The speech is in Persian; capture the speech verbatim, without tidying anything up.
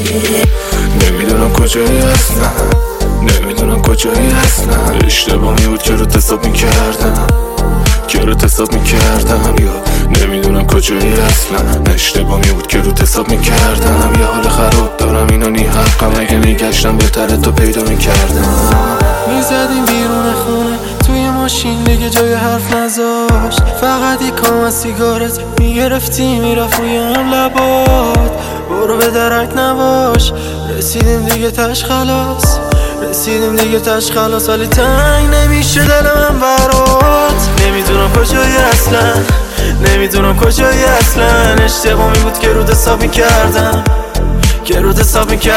نمیدونم کجایی اصلا، نمیدونم کجایی اصلا. اشتباهی بود که روت حساب میکردم، که روت حساب میکردم. یا نمیدونم کجایی اصلا، اشتباهی بود که روت حساب میکردم. یه حال خراب دارم اینا نی حقم، اگه میگشتم بهتره تو پیدا میکردم. میزدیم بیرون خونه توی ماشین دیگه جای حرف نذاشت، فقط یک کام از سیگارت میگرفتی میرفت روی هم لبات. برو به درک نباش، رسیدیم دیگه تش خلاص، رسیدیم دیگه تش خلاص. ولی تنگ نمیشه دل من برات. نمیدونم کجایی اصلا، نمیدونم کجایی اصلا. اشتباهی بود که رود حساب میکردم، که رود حساب میکردم.